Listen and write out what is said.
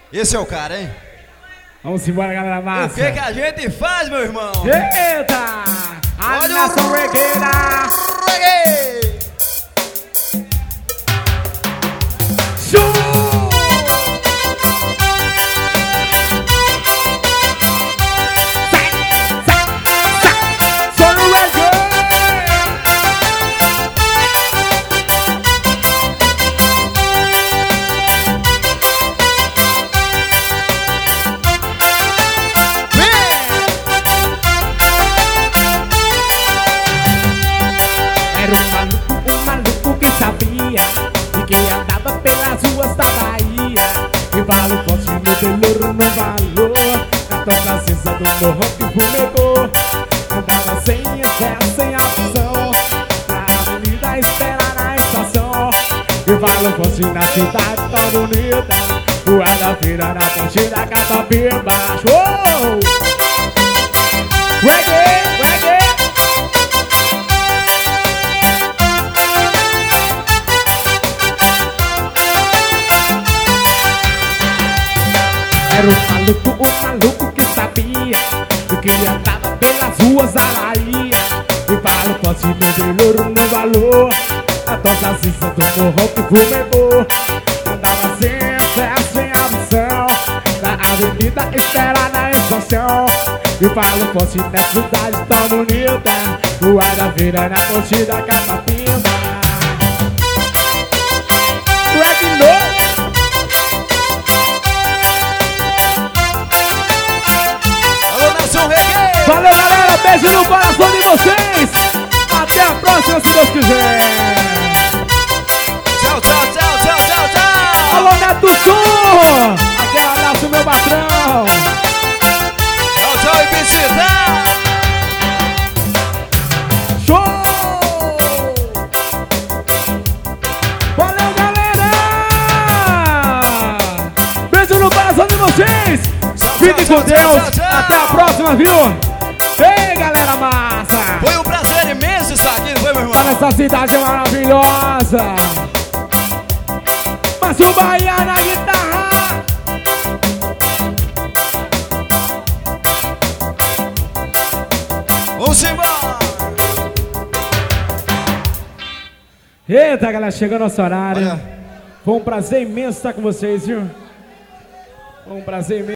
Esse é o cara, hein? Vamos embora, galera massa. O que a gente faz, meu irmão? Eita! A nação regueira! Reggae! Show! Sai, sai, sai! Só no reggae! Era um maluco que sabia e que andava pelas ruas da Bahia. E valor forte no velouro não valor, na toda cinza do morro que fumegou. Andava sem excesso, sem opção, na avenida espera na estação. E valor forte na cidade tão bonita, Guarda-feira na ponte da Catapimba. Show! Reggae, reggae! Era um maluco que sabia que andava pelas ruas da Bahia. E fala, posso me velouro no valor, a toda cinza do morro que fumegou. Andava sem excesso, sem ambição, na avenida espera na estação. E fala, posso nessa cidade tão bonita, Guarda-feira na ponte da Catapimba. Reggae no! Valeu, galera, beijo no coração de vocês. Até a próxima, se Deus quiser. Tchau, tchau, tchau, tchau, tchau, tchau. Alô, Neto Som. Aquele abraço, meu patrão. Tchau, tchau, Ibicida. Show. Valeu, galera. Beijo no coração de vocês. Fiquem com Deus. Até a próxima, viu? Ei, galera massa! Foi um prazer imenso estar aqui, foi, meu irmão? Tá nessa cidade maravilhosa. Márcio Bahia na guitarra. Vamos embora! Eita, galera, chegou nosso horário. Olha. Foi um prazer imenso estar com vocês, viu? Foi um prazer imenso.